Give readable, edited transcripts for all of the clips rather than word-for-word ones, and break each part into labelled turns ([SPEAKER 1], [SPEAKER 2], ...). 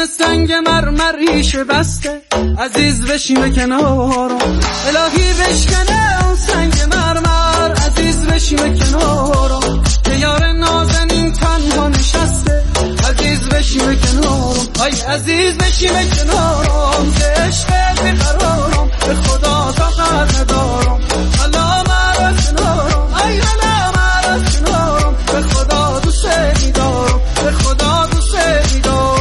[SPEAKER 1] خونه سنگ مرمریش بسته، عزیز بشینه کنارم، الهی بشکنه اون سنگ مرمر، عزیز بشینه کنارم، که یار نازنین تنها نشسته، عزیز بشینه کنارم، آی عزیز بشینه کنارم، که عشق بیقرارم، به خدا طاقت ندارم، حالا مرا کنارم، ای حالا مرا کنارم، به خدا دوست می‌دارم، به خدا دوست می‌دارم.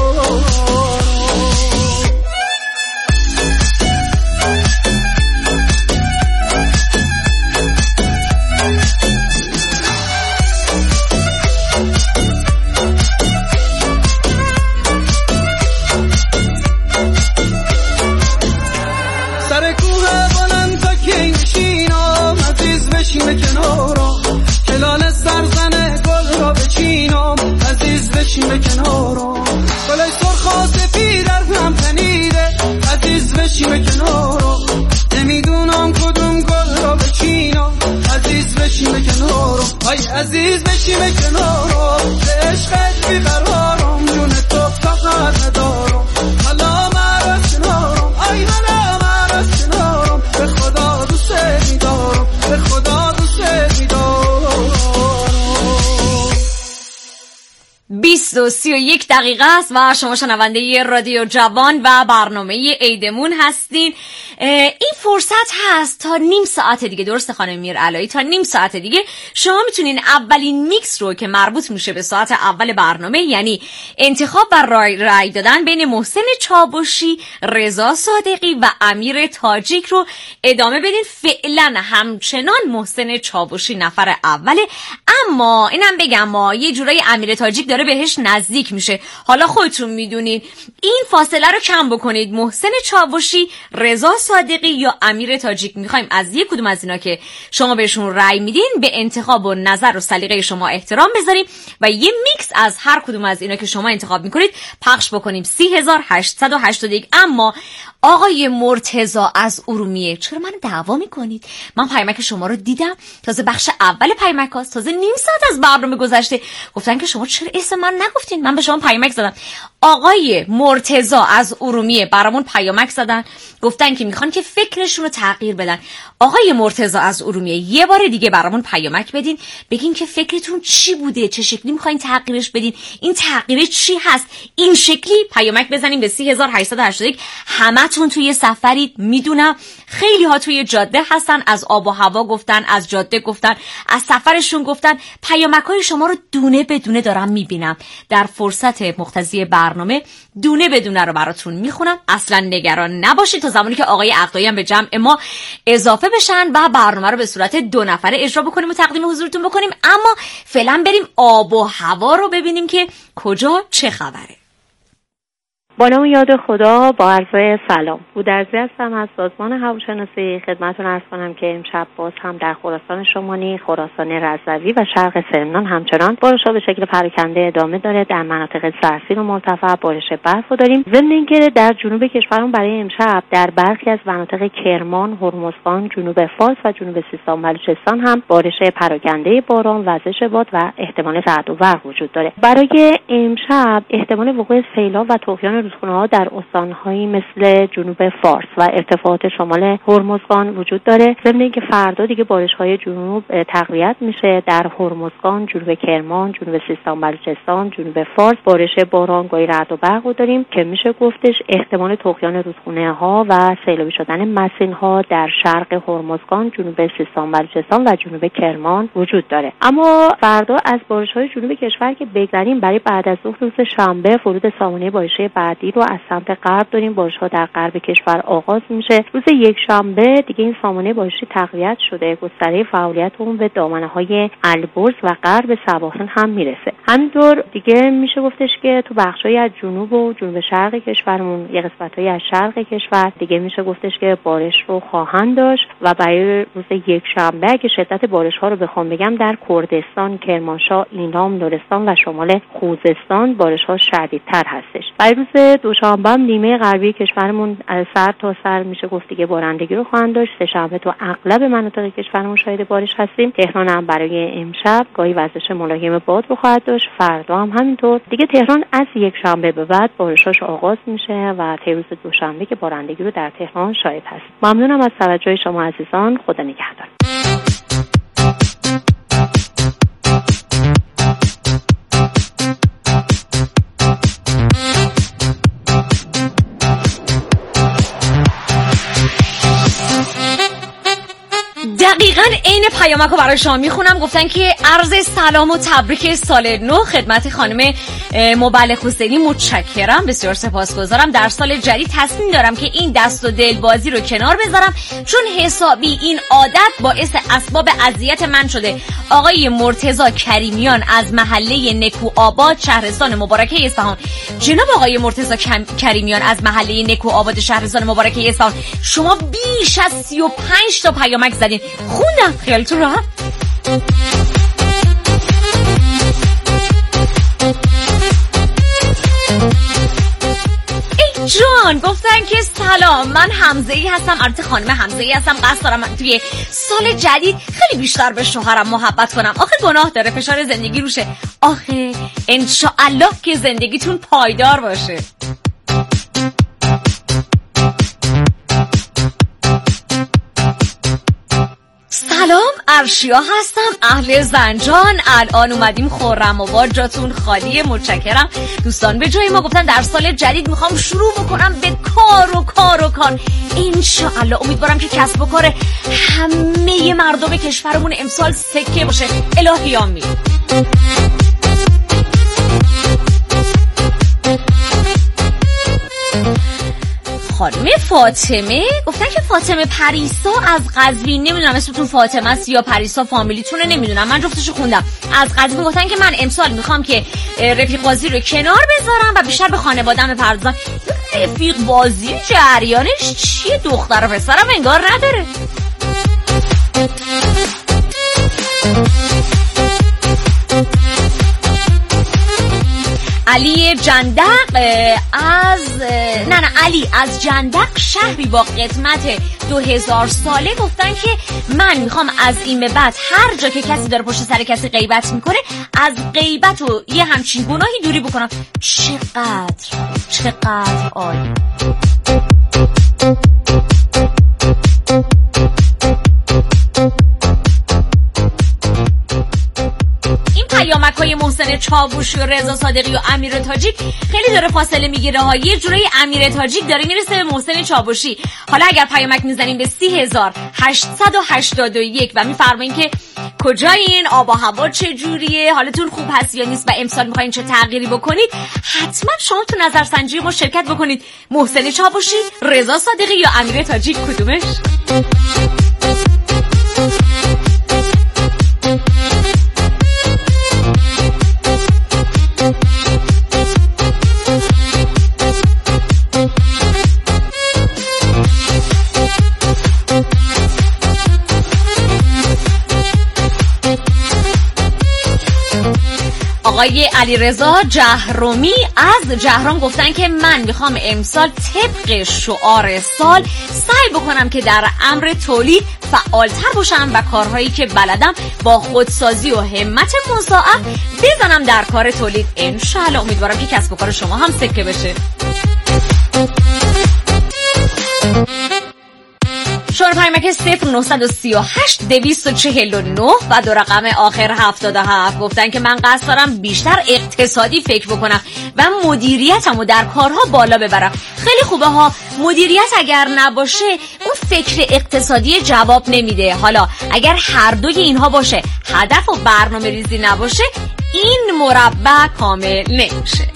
[SPEAKER 1] سر کوه بلند تا کی نشینم، عزیز بشینه کنارم، کلال سرزنه گل را بچینم، عزیز بشینه کنارم، گل سرخ و سفید در هم تنیده، عزیز بشینه کنارم، نمیدونم کدوم گل را بچینم، عزیز بشینه کنارم، آی عزیز بشینه کنارم، به عشقت بیقرارم، جون تو طاقت ندارم، حالا مرا کنارم، ای حالا مرا کنارم، به خدا دوست می‌دارم، به خدا دوست می‌دارم.
[SPEAKER 2] 20:31 است و شما شنونده رادیو جوان و برنامه عیدمون هستین. این فرصت هست تا نیم ساعت دیگه، درست خانم میرعلایی، تا نیم ساعت دیگه شما میتونین اولین میکس رو که مربوط میشه به ساعت اول برنامه، یعنی انتخاب و رای دادن بین محسن چاوشی، رضا صادقی و امیر تاجیک رو ادامه بدین. فعلا همچنان محسن چاوشی نفر اوله، اما اینم بگم ما یه جورایی امیر تاجیک داره بهش نزدیک میشه. حالا خودتون میدونین این فاصله رو کم بکنید. محسن چاوشی، رضا صادقی یا امیر تاجیک، میخوایم از یک کدوم از اینا که شما بهشون رأی میدین به انتخاب و نظر و سلیقه شما احترام بذاریم و یه میکس از هر کدوم از اینا که شما انتخاب میکنید پخش بکنیم. 3881. اما آقای مرتضی از ارومیه، چرا من دعوا میکنید؟ من پیامک شما رو دیدم، تازه بخش اول پیامک هاست، تازه نیم ساعت از برنامه گذشته گفتن که شما چرا اسم من نگفتین. من به شما پیامک زدم. آقای مرتضی از ارومیه برامون پیامک زدن، گفتن که میخوان که فکرشون رو تغییر بدن. آقای مرتضی از ارومیه یه بار دیگه برامون پیامک بدین، بگین که فکرتون چی بوده، چه شکلی میخواین تغییرش بدین، این تغییر چی هست. این شکلی پیامک بزنین به 3881. همتون توی سفرید، میدونم خیلی ها توی جاده هستن، از آب و هوا گفتن، از جاده گفتن، از سفرشون گفتن. پیامک‌های شما رو دونه به دونه دارم میبینم. در فرصت مقتضی برنامه دونه به دونه رو براتون میخونم. اصلا نگران نباشید تا زمانی که آقای عقدایی هم به جمع ما اضافه بشن و برنامه رو به صورت 2 نفره اجرا بکنیم و تقدیم حضورتون بکنیم. اما فعلا بریم آب و هوا رو ببینیم که کجا چه خبره.
[SPEAKER 3] با نام یاد خدا، با عرض سلام. بودرزی هستم از سازمان هواشناسی. خدمتتون عرض کنم که امشب باز هم در خراسان شمالی، خراسان رضوی و شرق سمنان همچنان بارش‌ها به شکل پراکنده ادامه داره. در مناطق سرسیر و مرتفع بارش برف رو داریم. ضمن اینکه در جنوب کشورمون برای امشب در برخی از مناطق کرمان، هرمزگان، جنوب فارس و جنوب سیستان و بلوچستان هم بارش پراکنده باران، وزش باد و احتمال رعد و برق وجود داره. برای امشب احتمال وقوع سیلاب و طغیان رودخونه‌ها در استان‌هایی مثل جنوب فارس و ارتفاعات شمال هرمزگان وجود داره. ضمن اینکه فردا دیگه بارش‌های جنوب تقویت میشه. در هرمزگان، جنوب کرمان، جنوب سیستان بلوچستان، جنوب فارس بارش باران گاهی رعد و برق داریم که میشه گفتش احتمال طغیان رودخونه‌ها و سیلابی شدن مسیرها در شرق هرمزگان، جنوب سیستان بلوچستان و جنوب کرمان وجود داره. اما فردا از بارش‌های جنوب کشور که بگذریم، برای بعد از ظهر روز شنبه فرود سامانه بارش‌های بعدی رو از سمت غرب داریم. بارش‌ها در غرب کشور آغاز میشه. روز یکشنبه دیگه این سامانه بارشی تقویت شده. گستره فعالیت اون به دامنه‌های البرز و غرب سواحل هم میرسه. همینطور دیگه میشه گفتش که تو بخش‌های از جنوب و جنوب شرق کشورمون، یه قسمت‌های از شرق کشور دیگه میشه گفتش که بارش رو خواهند داشت و برای روز یکشنبه اگه شدت بارش‌ها رو بخوام بگم، در کردستان، کرمانشاه، اینام، لرستان و شمال خوزستان بارش‌ها شدیدتر هستش. برای روز دوشنبه نیمه غربی کشورمون سر تا سر میشه گفت دیگه بارندگی رو خواهند داشت. سه‌شنبه تو اغلب مناطق کشورمون شاهد بارش هستیم. تهران هم برای امشب گاهی وزش ملایم باد رو خواهد داشت. فردا هم همینطور. دیگه تهران از یک شنبه به بعد بارشاش آغاز میشه و تا روز دوشنبه که بارندگی رو در تهران شاهد هست. ممنونم از توجه شما عزیزان. خدا نگهدار.
[SPEAKER 2] دقیقاً عین پیامکو برای شما میخونم. گفتن که عرض سلام و تبریک سال نو خدمت خانم مبلغ حسینی. متشکرم، بسیار سپاسگزارم. در سال جدید تصمیم دارم که این دست و دل بازی رو کنار بذارم، چون حسابی این عادت باعث اسباب اذیت من شده. آقای مرتضی کریمیان از محله نکوآباد شهرستان مبارکه اصفهان. جناب آقای مرتضی کریمیان از محله نکوآباد شهرستان مبارکه اصفهان، شما بیش از 35 تا پیامک زدین. خوندم، خیالتون راحت. ای جان، گفتن که سلام، من حمزه‌ای هستم. البته خانم حمزه‌ای هستم. قصد دارم من توی سال جدید خیلی بیشتر به شوهرم محبت کنم. آخه گناه داره، فشار زندگی روشه. آخه انشاءالله که زندگیتون پایدار باشه. سلام، ارشیا هستم، اهل زنجان. الان اومدیم خرم آباد، جاتون خالیه. متشکرم. دوستان به جای ما گفتن در سال جدید میخوام شروع بکنم به کار. انشاءالله امیدوارم که کسب و کار همه مردم کشورمون امسال سکه باشه. الهی آمین. خانم فاطمه گفتن که فاطمه پریسا از قزوین، نمیدونم اسمتون فاطمه است یا پریسا فامیلیتونه، نمیدونم، من جفتشو خوندم. از قزوین گفتن که من امسال میخوام که رفیق بازی رو کنار بذارم و بیشتر به خانواده‌ام بپردازم. رفیق بازی جریانش چیه؟ دختر و پسرم انگار نداره. علی جندق علی از جندق شهری با قدمت 2000 ساله گفتن که من میخوام از این به بعد هر جا که کسی داره پشت سر کسی غیبت میکنه از غیبت و یه همچین گناهی دوری بکنم. چقدر عالی. پیامک‌های محسن چاوشی و رضا صادقی و امیر تاجیک خیلی داره فاصله میگیره ها. یه جورایی امیر تاجیک داره میرسه به محسن چاوشی. حالا اگر پیامک میزنیم به 30881 و میفرمایین که کجایین، آب و هوا چه جوریه، حالتون خوب هست یا نیست و امسال میخواین چه تغییری بکنید، حتما شما تو نظرسنجی ما شرکت بکنید. محسن چاوشی، رضا صادقی یا امیر تاجیک، کدومش؟ آقای علیرضا جهرومی از جهرم گفتن که من میخوام امسال طبق شعار سال سعی بکنم که در امر تولید فعالتر باشم و کارهایی که بلدم با خودسازی و همت مضاعف بزنم در کار تولید. انشالله امیدوارم که کسب و کار شما هم سکه بشه. شماره پیامک 0938 249 و دو رقم آخر 77 گفتن که من قصد دارم بیشتر اقتصادی فکر بکنم و مدیریتمو در کارها بالا ببرم. خیلی خوبه ها، مدیریت اگر نباشه اون فکر اقتصادی جواب نمیده. حالا اگر هر دوی اینها باشه، هدف و برنامه ریزی نباشه، این مربع کامل نمیشه.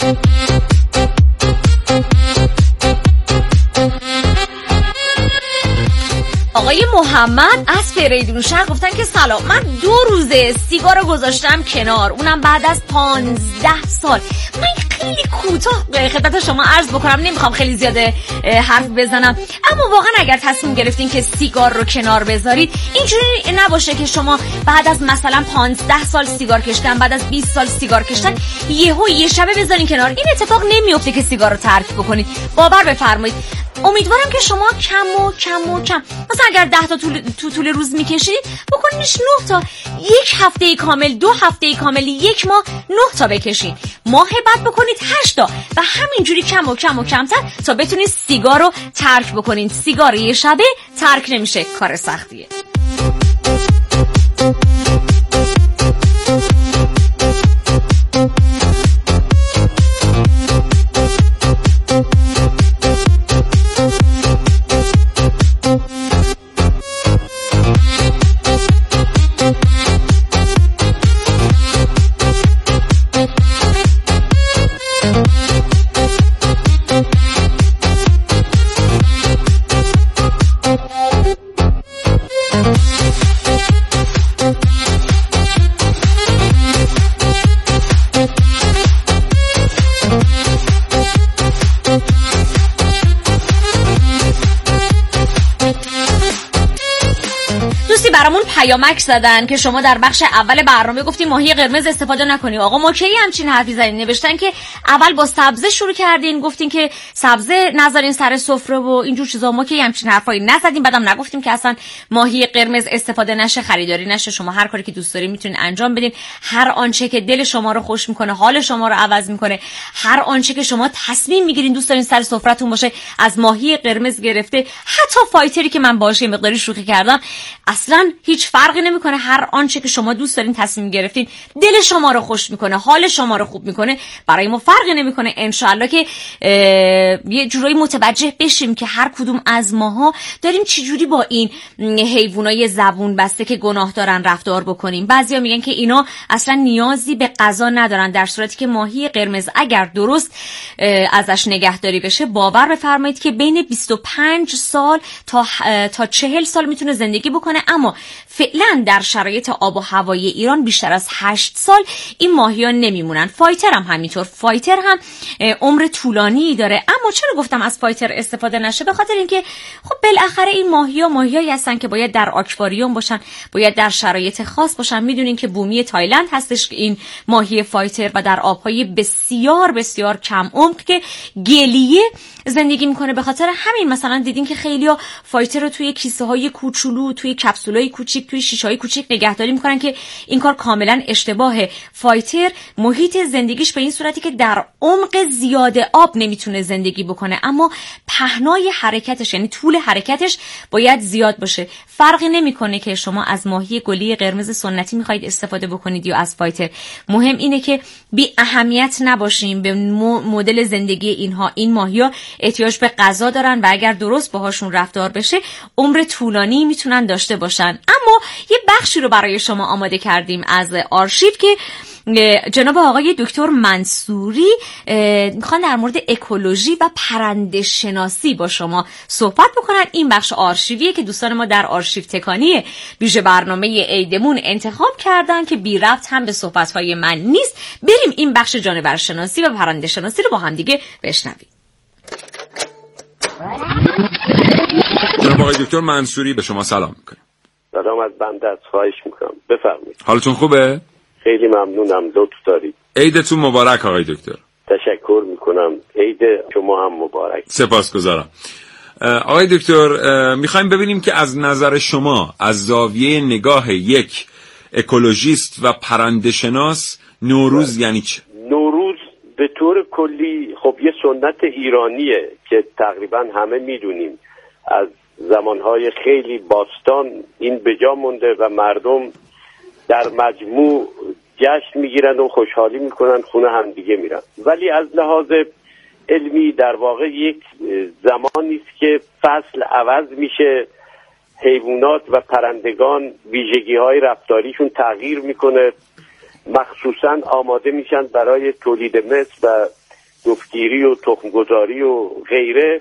[SPEAKER 2] آقای محمد از فریدون شهر گفتن که سلام، من 2 روزه سیگار رو گذاشتم کنار، اونم بعد از 15 سال. من خیلی کوتاه خدمت شما عرض بکنم، نمیخوام خیلی زیاده حرف بزنم، اما واقعا اگر تصمیم گرفتین که سیگار رو کنار بذارید، اینجوری نباشه که شما بعد از مثلا 15 سال سیگار کشیدن، بعد از 20 سال سیگار کشیدن یه شبه بذارین کنار. این اتفاق نمیفته که سیگار رو ترک بکنید. باور بفرمایید. امیدوارم که شما کم مثلا اگر 10 تا طول روز میکشید بکنینش 9 تا، یک هفته کامل، 2 هفته کامل، 1 ماه 9 تا بکشید، ماه بعد بکنید 8 تا و همینجوری کمتر تا بتونید سیگار رو ترک بکنید. سیگار یه شبه ترک نمیشه، کار سختیه. برامون پیامک زدن که شما در بخش اول برنامه گفتی ماهی قرمز استفاده نکنی. آقا ما کی همچین حرفی زدین؟ نوشتن که اول با سبزه شروع کردین، گفتین که سبزه نذارین سر سفره و اینجور چیزا. ما کی همچین حرفایی نزدیم، بعدم نگفتیم که اصلا ماهی قرمز استفاده نشه، خریداری نشه. شما هر کاری که دوست دارین میتونین انجام بدین، هر آنچه که دل شما رو خوش میکنه، حال شما رو عوض میکنه، هر آنچه که شما تصمیم میگیرین دوست دارین سر سفرهتون باشه، از ماهی قرمز گرفته حتی فایتری که من باهاش مقداری شوخی کردم، اصلا هیچ فرقی نمیکنه. هر آنچه که شما دوست دارین تصمیم گرفتین دل شما رو خوش میکنه، حال شما رو خوب میکنه، برای ما فرقی نمیکنه. انشالله که یه جورایی متوجه بشیم که هر کدوم از ماها داریم چجوری با این حیوانای زبون بسته که گناه دارن رفتار بکنیم. بعضیا میگن که اینا اصلا نیازی به غذا ندارن، در صورتی که ماهی قرمز اگر درست ازش نگهداری بشه، باور بفرمایید که بین 25 سال تا 40 سال میتونه زندگی بکنه. اما فعلا در شرایط آب و هوایی ایران بیشتر از 8 سال این ماهیان نمیمونن. فایتر هم همینطور. فایتر هم عمر طولانی داره. اما چرا گفتم از فایتر استفاده نشه؟ به خاطر اینکه خب بالاخره این ماهیایی هستن که باید در آکواریوم باشن، باید در شرایط خاص باشن. میدونین که بومی تایلند هستش این ماهی فایتر و در آبهای بسیار بسیار کم عمق که گلیه زندگی میکنه. به خاطر همین مثلا دیدین که خیلیا فایتر رو توی کیسه های کوچولو، توی کپسولای کوچیک، توی شیشه های کوچیک نگهداری میکنن که این کار کاملا اشتباهه. فایتر محیط زندگیش به این صورتی که در عمق زیاد آب نمیتونه زندگی بکنه، اما پهنای حرکتش یعنی طول حرکتش باید زیاد باشه. فرقی نمیکنه که شما از ماهی گلی قرمز سنتی میخواید استفاده بکنید یا از فایتر. مهم اینه که بی اهمیت نباشیم به مدل زندگی اینها. این ماهیا احتیاج به غذا دارن و اگر درست باهاشون رفتار بشه عمر طولانی میتونن داشته باشن. اما یه بخشی رو برای شما آماده کردیم از آرشیو که جناب آقای دکتر منصوری میخوان در مورد اکولوژی و پرنده شناسی با شما صحبت بکنن. این بخش آرشیویه که دوستان ما در آرشیو تکانی ویژه برنامه عیدمون انتخاب کردن که بی ربط هم به صحبت‌های من نیست. بریم این بخش جانور شناسی و پرنده شناسی رو با هم دیگه بشنویم.
[SPEAKER 4] جناب آقای دکتر منصوری به شما سلام میکنم.
[SPEAKER 5] سلام از بنده است، خواهش میکنم بفرمایید.
[SPEAKER 4] حالتون خوبه؟
[SPEAKER 5] خیلی ممنونم، لطف دارید.
[SPEAKER 4] عیدتون مبارک آقای دکتر.
[SPEAKER 5] تشکر میکنم، عید شما هم مبارک.
[SPEAKER 4] سپاسگزارم. آقای دکتر میخوایم ببینیم که از نظر شما از زاویه نگاه یک اکولوژیست و پرنده شناس نوروز یعنی چه؟
[SPEAKER 5] نوروز به طور کلی خب یه سنت ایرانیه که تقریبا همه میدونیم. از زمانهای خیلی باستان این به جا مونده و مردم در مجموع جشن میگیرن و خوشحالی میکنن، خونه هم دیگه میرن. ولی از لحاظ علمی در واقع یک زمانی است که فصل عوض میشه، حیوانات و پرندگان ویژگی‌های رفتاریشون تغییر میکنه، مخصوصا آماده میشن برای تولید مثل و جفتگیری و تخمگذاری و غیره.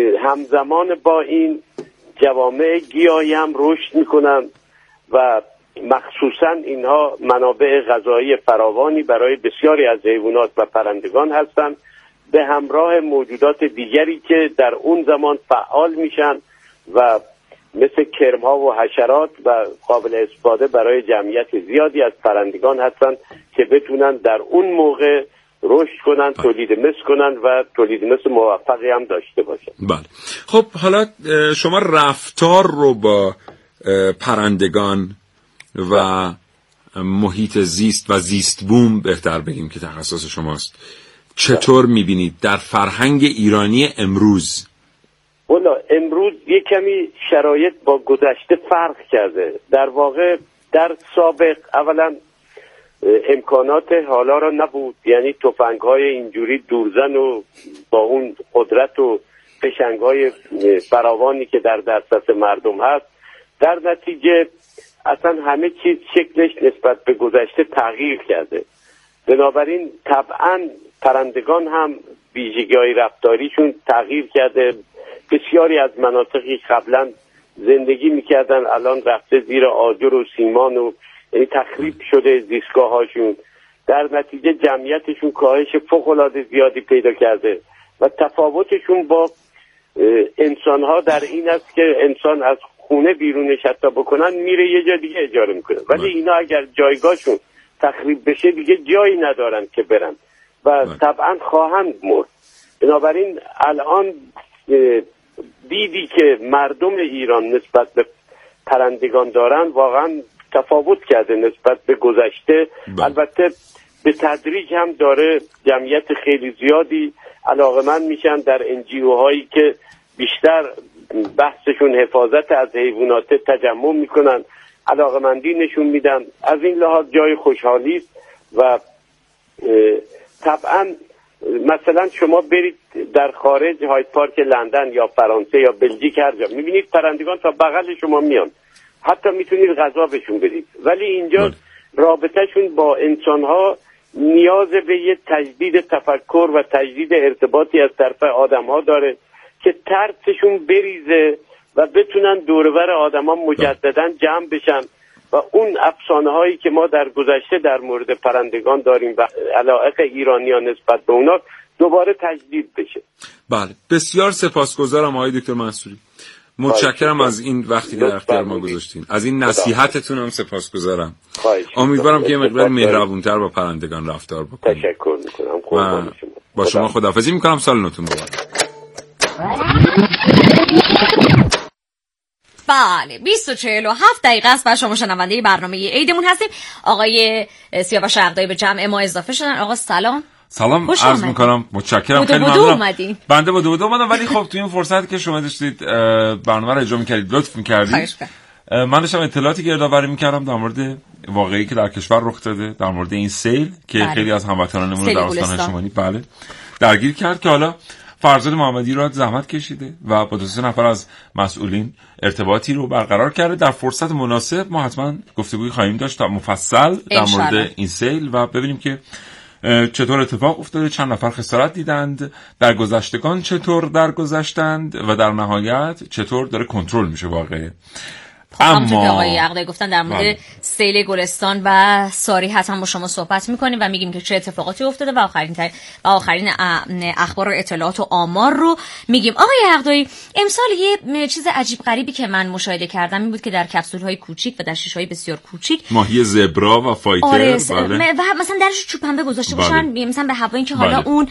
[SPEAKER 5] همزمان با این جوامع گیاهی هم رشد میکنن و مخصوصا اینها منابع غذایی فراوانی برای بسیاری از حیوانات و پرندگان هستند، به همراه موجودات دیگری که در اون زمان فعال میشن و مثل کرم‌ها و حشرات و قابل استفاده برای جمعیت زیادی از پرندگان هستند که بتونن در اون موقع رشد کنن، تولید مثل کنن و تولید مثل موفقی هم داشته باشن.
[SPEAKER 4] بله. خب حالا شما رفتار رو با پرندگان و محیط زیست و زیست بوم بهتر بگیم که تخصص شماست، چطور میبینید در فرهنگ ایرانی امروز؟
[SPEAKER 5] والا امروز یک کمی شرایط با گذشته فرق کرده. در واقع در سابق اولا امکانات حالا را نبود، یعنی تفنگ‌های اینجوری دورزن و با اون قدرت و فشنگ‌های فراوانی که در دسترس مردم هست، در نتیجه اصلا همه چیز شکلش نسبت به گذشته تغییر کرده. بنابراین طبعا پرندگان هم ویژگی‌های رفتاریشون تغییر کرده. بسیاری از مناطقی قبلا زندگی میکردن الان رفته زیر آجر و سیمان و یعنی تخریب شده زیستگاه‌هاشون، در نتیجه جمعیتشون کاهش فوق‌العاده زیادی پیدا کرده و تفاوتشون با انسان‌ها در این است که انسان از خونه بیرونش حتی بکنن میره یه جا دیگه اجاره میکنه، ولی اینا اگر جایگاهشون تخریب بشه دیگه جایی ندارن که برن و طبعا خواهند مرد. بنابراین الان دیدی که مردم ایران نسبت به پرندگان دارن واقعا تفاوت کرده نسبت به گذشته. البته به تدریج هم داره جمعیت خیلی زیادی علاقمند میشن در NGO هایی که بیشتر بحثشون حفاظت از حیوانات تجمع میکنن، علاقمندی نشون میدن. از این لحاظ جای خوشحالی است و طبعا مثلا شما برید در خارج هاید پارک لندن یا فرانسه یا بلژیک هر جا میبینید پرندگان تا بغل شما میان، حتی میتونید غذا بهشون بدید، ولی اینجا رابطهشون با انسانها نیاز به یه تجدید تفکر و تجدید ارتباطی از طرف آدمها داره که ترسشون بریزه و بتونن دوربر آدمها مجددا جمع بشن و اون افسانه هایی که ما در گذشته در مورد پرندگان داریم و علاقه ایرانیان نسبت به اونا دوباره تجدید بشه.
[SPEAKER 4] بله، بسیار سپاسگزارم آقای دکتر منصوری، متشکرم از این وقتی که در اختیار ما گذاشتین، از این نصیحتتون هم سپاسگزارم. امیدوارم که یه مقدار مهربونتر با پرندگان رفتار بکنید.
[SPEAKER 5] تشکر میکنم.
[SPEAKER 4] با شما خداحافظی میکنم، سال نوتون مبارک.
[SPEAKER 2] بله 20:47 دقیقه است و شما شنونده برنامه عیدمون هستیم. آقای سیاوش عقدایی به جمع ما اضافه شدن. آقا سلام
[SPEAKER 4] عرض میکنم، متشکرم، خیلی ممنونم. بنده با دو اومدم، ولی خب تو این فرصت که شما داشتید برنامه رو اجرا میکردید لطف میکردید، من داشتم اطلاعاتی گردآوری میکردم در مورد واقعی که در کشور رخ داده، در مورد این سیل که خیلی از هموطنانمون در استان هاشمانی درگیر کرد، که حالا فرزاد محمدی رو زحمت کشیده و با 2 نفر از مسئولین ارتباطی رو برقرار کرده. در فرصت مناسب ما حتما گفتگوی خواهیم داشت تا مفصل در مورد این سیل و ببینیم که چطور اتفاق افتاده، چند نفر خسارت دیدند، در گذشتگان چطور درگذشتند و در نهایت چطور داره کنترل میشه واقعه.
[SPEAKER 2] همونطور که آقای عقدایی گفتن در مورد سیل گلستان و ساری حتما با شما صحبت میکنیم و میگیم که چه اتفاقاتی افتاده و آخرین اخبار و اطلاعات و آمار رو میگیم. آقای عقدایی، امسال یه چیز عجیب غریبی که من مشاهده کردم این بود که در کپسول‌های کوچیک و در شیشه‌های بسیار کوچیک
[SPEAKER 4] ماهی زبرا و فایتر
[SPEAKER 2] و مثلا درش چوب پنبه گذاشته باشن مثلا به هوا، این که حالا اون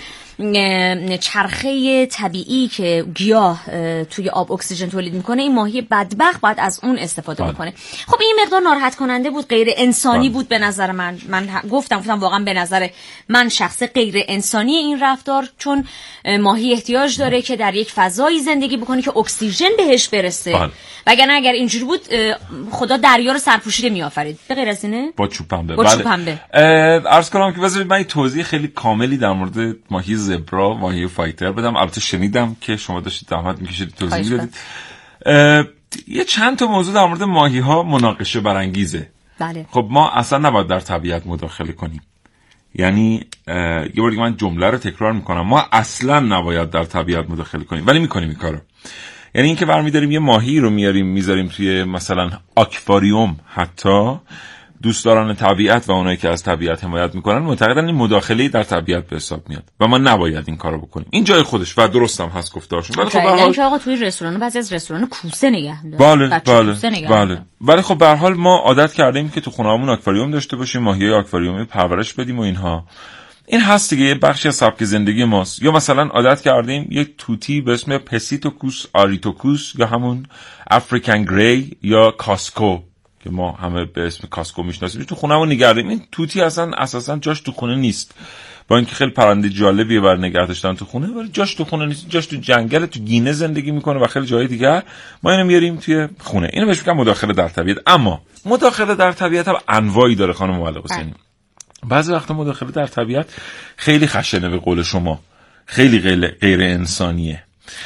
[SPEAKER 2] چرخه طبیعی که گیاه توی آب اکسیژن تولید میکنه، این ماهی بدبخت باید از اون استفاده بکنه. خب این مقدار ناراحت کننده بود، غیر انسانی بود به نظر من گفتم واقعا به نظر من شخص غیر انسانی این رفتار، چون ماهی احتیاج داره که در یک فضایی زندگی بکنه که اکسیژن بهش برسه، وگرنه اگر اینجوری بود خدا دریا رو سرپوشیده میآفرید. به غیر از اینه
[SPEAKER 4] با چوب پنبه. عرض کنم که بذارید من توضیح خیلی کاملی در مورد ماهی زبرا، ماهی فایتر بدم. البته شنیدم که شما داشتید زحمت میکشید توضیح بدید. یه چند تا موضوع در مورد ماهی ها مناقشه برانگیزه.
[SPEAKER 2] بله.
[SPEAKER 4] خب ما اصلا نباید در طبیعت مداخله کنیم، یعنی یه بار دیگه من جمله رو تکرار میکنم، ما اصلا نباید در طبیعت مداخله کنیم ولی میکنیم این کارو. یعنی اینکه برمی‌داریم یه ماهی رو میذاریم توی مثلا آکواریوم، حتی دوستداران طبیعت و اونایی که از طبیعت حمایت میکنن معتقدن این مداخله در طبیعت به حساب میاد و ما نباید این کارو بکنیم. این جای خودش و درستم هست گفتارشون. ولی خب به هر حال
[SPEAKER 2] آقا توی رستوران بعضی از رستوران کوسه نگه می‌دارن.
[SPEAKER 4] بله. ولی خب به هر حال ما عادت کردیم که تو خونه‌مون آکواریوم داشته باشیم، ماهیای آکواریومی پرورش بدیم و اینها. این هست دیگه، یه بخشی از سبک زندگی ماست. یا مثلا عادت کردیم یک توتی به اسم پسیتوکوس آریتوکوس یا همون افریکن گری یا کاسکو که ما همه به اسم کاسکو میشناسیم تو خونه‌مون نگردیم. این توتی اصلا اساسا جاش تو خونه نیست، با اینکه خیلی پرنده جالبیه برای نگه داشتن تو خونه، ولی جاش تو خونه نیست، جاش تو جنگل، تو گینه زندگی میکنه و خیلی جای دیگر. ما اینو میاریم توی خونه. اینو بهش میگن مداخله در طبیعت. اما مداخله در طبیعت هم انواعی داره خانم معلق حسینی. بعضی وقتا مداخله در طبیعت خیلی خشنه، به قول شما خیلی غیر انسانیه.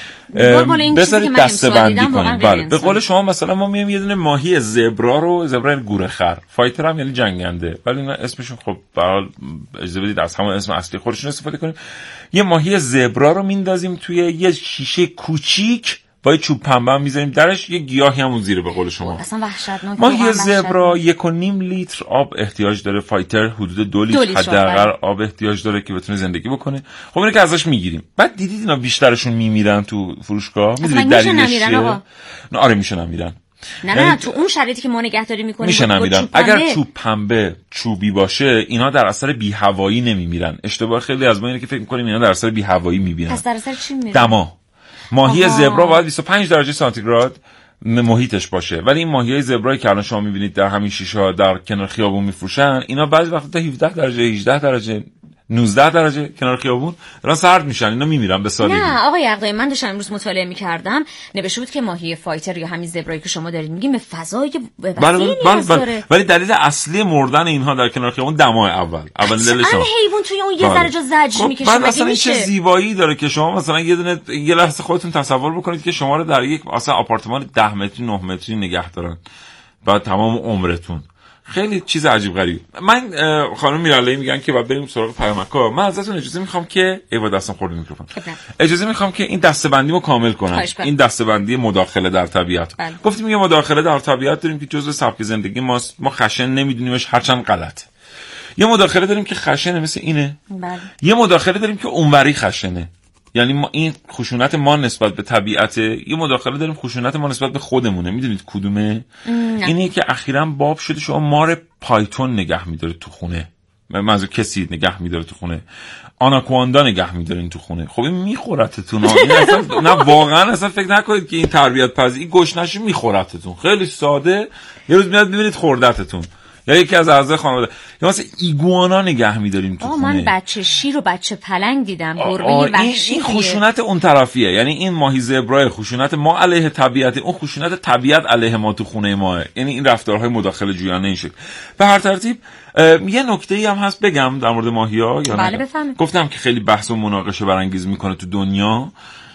[SPEAKER 4] بذارید دسته‌بندی کنیم. بله، به قول شما مثلا ما میایم یه دونه ماهی زبرا گورخر، فایتر هم یعنی جنگنده، ولی اینا اسمشون خب به هر حال اجازه بدید از همون اسم اصلی خودشون استفاده کنیم. یه ماهی زبرا رو میندازیم توی یه شیشه کوچیک با چوب پنبه هم میذاریم درش، یه گیاهی همون زیره. به قول شما
[SPEAKER 2] اصلا وحشتناک.
[SPEAKER 4] ماهی زبرا 1.5 لیتر آب احتیاج داره، فایتر حدود 2 لیتر حداقل آب احتیاج داره که بتونه زندگی بکنه. خب اینو که ازش میگیریم، بعد دیدید اینا بیشترشون میمیرن تو فروشگاه. میدونید دلیلش چیه؟ نه آره میشه نمیرن.
[SPEAKER 2] نه تو اون شرایطی که ما نگهداری میکنیم
[SPEAKER 4] میشه نمیرن. اگر چوب پنبه چوبی باشه اینا در اثر بی‌هوایی نمیمیرن. اشتباه خیلی از ما اینه که فکر میکنیم اینا در اثر بی‌هوایی میمیرن.
[SPEAKER 2] پس در اثر چی میمیرن؟
[SPEAKER 4] دما. ماهی زبرا باید 25 درجه سانتیگراد محیطش باشه، ولی این ماهیای زبرایی که الان شما میبینید در همین شیشه در کنار خیابون میفروشن، اینا بعضی وقتا تا 17 درجه 18 درجه 19 درجه کنار خیابون دارن سرد میشن، اینا میمیرن به سادگی.
[SPEAKER 2] نه آقای عقدایی، من داشتم امروز مطالعه میکردم، نوشته بود که ماهی فایتر یا همین زبرایی که شما دارید میگین به فضای وسیعی نیاز داره.
[SPEAKER 4] ولی دلیل اصلی مردن اینها در کنار خیابون دمای اول دلیلش
[SPEAKER 2] حیوان توی اون یه ذره جا زجر میکشه.
[SPEAKER 4] بعد اصلا این چه زیبایی داره که شما مثلا یه لحظه خودتون تصور بکنید که شما رو در یک مثلا آپارتمان 10 متری 9 متری نگه دارن بعد تمام عمرتون. خیلی چیز عجیب غریب. من خانم میرعلایی میگن که بعد بریم سراغ پیامک‌ها. من ازتون اجازه میخوام که دستم خورد میکروفون. اجازه میخوام که این دسته‌بندیمو کامل کنم. این دسته‌بندی مداخله در طبیعت. گفتیم یه مداخله در طبیعت داریم که جزء سبک زندگی ماست. ما خشن نمیدونیمش هرچند غلط. یه مداخله داریم که خشنه مثل اینه.
[SPEAKER 2] بله. یه
[SPEAKER 4] مداخله داریم که اونوری خشنه. یعنی ما این خشونت ما نسبت به طبیعت، یه مداخله داریم خشونت ما نسبت به خودمونه. میدونید کدومه؟ اینی که اخیراً باب شده شما مار پایتون نگه می‌داره تو خونه. منظور کسی نگه می‌داره تو خونه. آناکواندا نگه می‌دارین تو خونه. خب این میخورتتون. نه واقعاً اصلا فکر نکنید که این تربیت پذیری گشنشی میخورتتون. خیلی ساده. یه روز میاد ببینید خوردتتون. یا یکی از اعضای خانواده، یا مثلا ایگوانا نگه می‌داریم تو خونه.
[SPEAKER 2] من بچه شیر و بچه پلنگ دیدم، گربه وحشی.
[SPEAKER 4] این خشونت اون طرفیه. یعنی این ماهی زبرای خشونت ما علیه طبیعت، اون خشونت طبیعت علیه ما تو خونه ماه. یعنی این رفتارهای مداخله جویانه این شکل. به هر ترتیب یه نکته‌ای هم هست بگم در مورد ماهی‌ها یا
[SPEAKER 2] بله بفهمید.
[SPEAKER 4] گفتم که خیلی بحث و مناقشه برانگیز میکنه تو دنیا.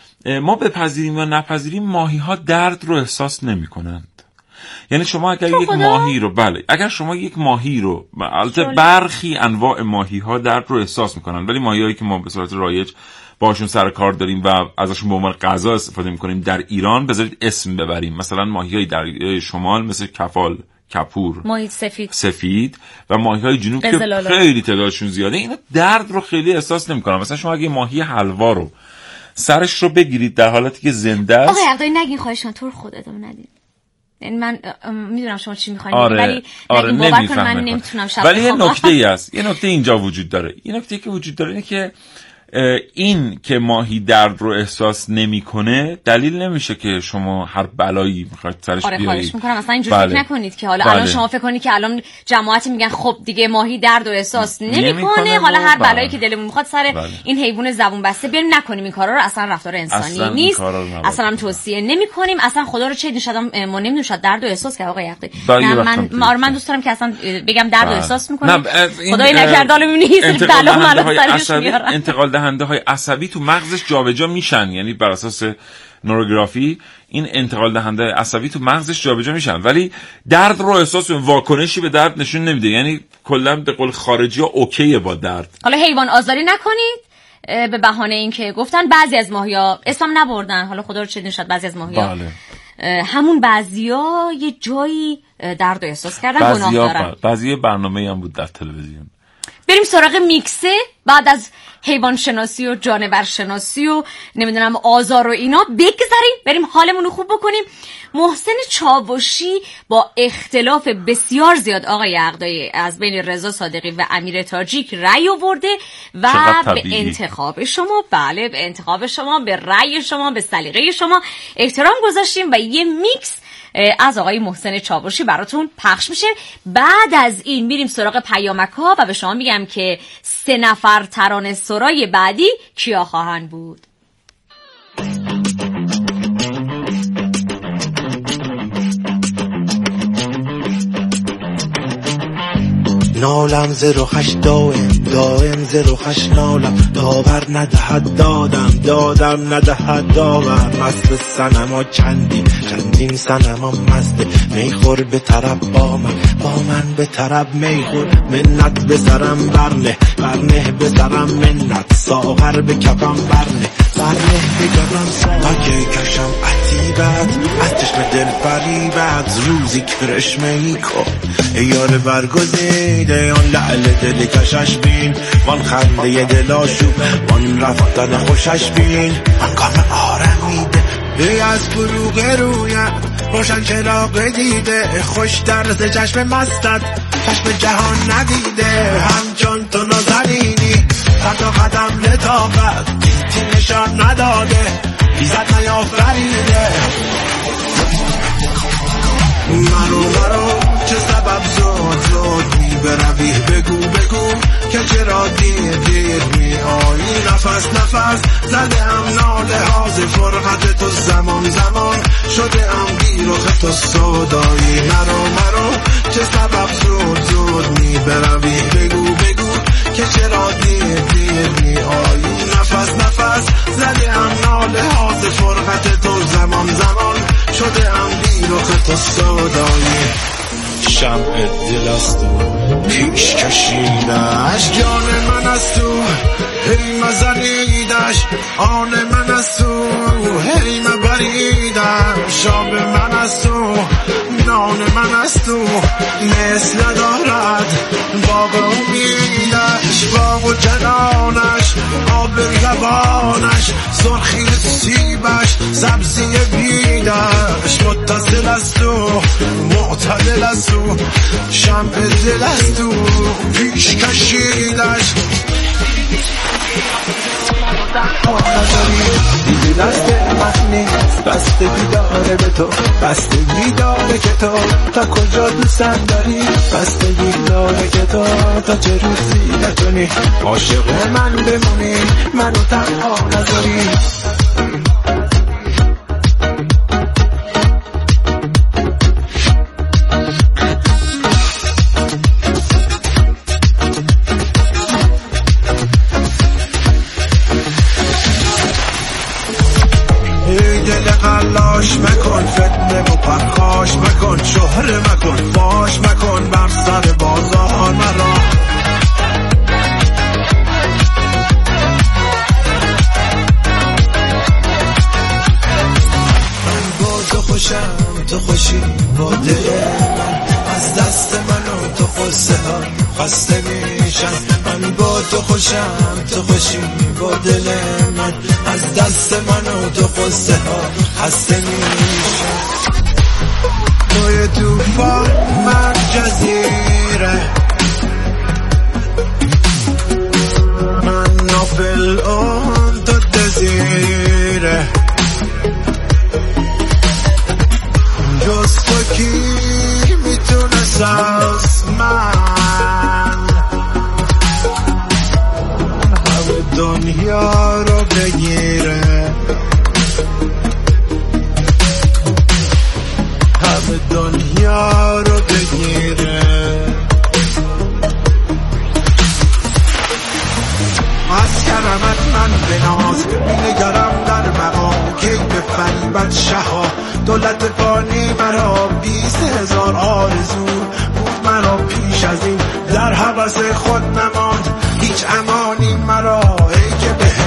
[SPEAKER 4] ما بپذیریم یا نپذیریم ماهی‌ها درد رو احساس نمی‌کنن. یعنی شما اگر یک ماهی رو اگر شما یک ماهی رو البته برخی انواع ماهی ها درد رو احساس میکنن، ولی ماهیایی که ما به صورت رایج باشون سر کار داریم و ازشون به عنوان غذا استفاده میکنیم در ایران، بذارید اسم ببریم، مثلا ماهیای در شمال مثل کفال، کپور،
[SPEAKER 2] ماهی
[SPEAKER 4] سفید و ماهی‌های جنوب که خیلی تعدادشون زیاده، اینا درد رو خیلی احساس نمیکنن. مثلا شما اگه ماهی حلوا رو سرش رو بگیرید در حالتی که زنده است،
[SPEAKER 2] آقا عقدایی نگین خواهشان تو خودتون ندید. یعنی من میدونم شما چی میخواین،
[SPEAKER 4] ولی
[SPEAKER 2] نمیفهمم. من نمیتونم شب
[SPEAKER 4] ولی یه نکته‌ای هست، یه نکته اینجا وجود داره. یه نکته‌ای که وجود داره اینه که این که ماهی درد رو احساس نمیکنه دلیل نمیشه که شما هر بلایی میخواید سرش بیارید.
[SPEAKER 2] خواهش میکنم اصلا اینجوری فکر نکنید که حالا الان شما فکر کنید که الان جماعتی میگن خب دیگه ماهی درد رو احساس نمیکنه، حالا هر بلایی که دلمون میخواد سر این حیوان زبون بسته بیاریم نکنیم. این کارا رو اصلا رفتار انسانی نیست، اصلا هم توصیه نمیکنیم. اصلا خدا رو چه نشد ما نمیدونیم شاید درد رو احساس کنه. آقای عقدی من دوست دارم که اصلا بگم درد رو احساس میکنم. خدای نکرد حالا میبینید بلا مالا سرش میارن.
[SPEAKER 4] انتقال دهنده های عصبی تو مغزش جابجا میشن، یعنی بر اساس نوروگرافی این انتقال دهنده عصبی تو مغزش جابجا میشن، ولی درد رو احساس واکنشی به درد نشون نمیده. یعنی کلا به قول خارجی ها اوکیه با درد.
[SPEAKER 2] حالا حیوان آزاری نکنید، به بهانه اینکه گفتن بعضی از ماهیا اسم نبردن، حالا خدا رو چه شاید بعضی از ماهیا همون بعضیا یه جایی درد و احساس کردن، گناه دارن.
[SPEAKER 4] بعضی برنامه هم بود در تلویزیون.
[SPEAKER 2] بریم سراغ میکسه. بعد از حیوان شناسی و جانور شناسی و نمیدونم آزار و اینا بگذاریم بریم حالمون رو خوب بکنیم. محسن چاوشی با اختلاف بسیار زیاد آقای عقدایی از بین رضا صادقی و امیر تاجیک رأی آورده و به انتخاب شما، بله به انتخاب شما، به رأی شما، به سلیقه شما احترام گذاشتیم و یه میکس از آقای محسن چاوشی براتون پخش میشه. بعد از این میریم سراغ پیامک ها و به شما میگم که 3 نفر ترانه سرای بعدی کیا خواهند بود.
[SPEAKER 6] نالم 08 دائم 08 نالم، داور ندهد دادم ندهد داور. مست سنما چندین سنما مسته، میخور به طرب با من به طرب میخور. منت به سرم برنه به سرم منت، ساغر به کفم برنه به کفم ساغر. تا که کشم عتیبت از چشم دل فریبت، روزی کرشمه ای کن یار برگزیده. اون لعل دل کشش بین، وان خنده دلاشو، وان رفتن خوشش بین، وان کام آرمیده. بی از فروغ رویم روشن چراغ دیده، خوش درز چشم مستت چشم جهان ندیده. همچون تو نازنینی تا قدم لطافت، گیتی نشان نداده بیزد نیافریده. مرو چه سبب زود میبروی، بگو که چرا دیر میایی. نفس زده ام ناله ها ز فرقت تو، زمان شده ام بیرخ تو صدایی. مرو چه سبب زود میبروی، بگو که چرا دیر میایی. نفس زده ام ناله ها ز فرقت تو، زمان شده ام بیرخ تو صدایی. شمع دل است تو پیش کشیدش، جان من است تو هی مزنیدش. آن من است تو هی مبریدش، شام من است تو نان من است تو. مثل دارد باغ امیدش، باغ و جنانش، آب روانش، سرخی سیبش، سبزی بیدش. متصل است تو معتدل است تو، شمع دل است تو پیش کشیدش. دیدی دست من نیست، بستگی داره به تو، بستگی داره که تو تا کجا دوستم داری، بستگی داره که تو تا چه روزی نتونی عاشق من بمونی، منو تنها نذاری. قلاش مکن فتنه و پرخاش مکن، شهره مکن فاش مکن بر سر بازار مرا. من با تو خوشم، تو خوشی با دل من، از دست من و تو قصه ها خسته میشن. من با تو خوشم، تو خوشی با دل من، از دست من و تو قصه ها خسته میشن. توی توفان من جزیره، من نافل اون تو دزیره. جز تو کی میتونست از من همه دنیا رو بگیره، همه دنیا رو بگیره. از کرمت من به ناز نگرم در مقام که به فریبت شها. دولت فانی مرا 20,000 آرزو بود مرا پیش از این، در هوس خود نماند هیچ امانی مرا. ای که به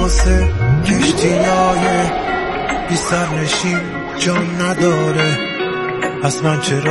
[SPEAKER 6] واسه کشتیای بی سرنشین جان نداره. پس من چرا